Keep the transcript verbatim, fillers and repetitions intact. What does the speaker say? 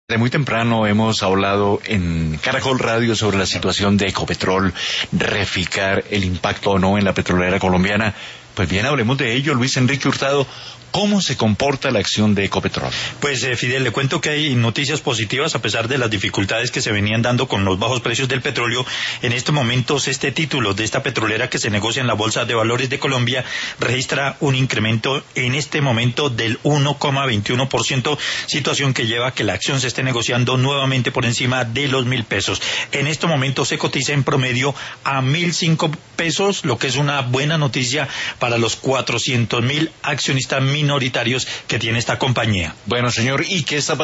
De muy temprano hemos hablado en Caracol Radio sobre la situación de Ecopetrol, Reficar, el impacto o no en la petrolera colombiana. Pues bien, hablemos de ello, Luis Enrique Hurtado. ¿Cómo se comporta la acción de Ecopetrol? Pues eh, Fidel, le cuento que hay noticias positivas a pesar de las dificultades que se venían dando con los bajos precios del petróleo. En estos momentos este título de esta petrolera que se negocia en la Bolsa de Valores de Colombia registra un incremento en este momento del uno coma veintiuno por ciento, situación que lleva a que la acción se esté negociando nuevamente por encima de los mil pesos. En estos momentos se cotiza en promedio a mil cinco pesos, lo que es una buena noticia para los cuatrocientos mil accionistas minoritarios que tiene esta compañía. Bueno, señor, ¿y qué está pasando?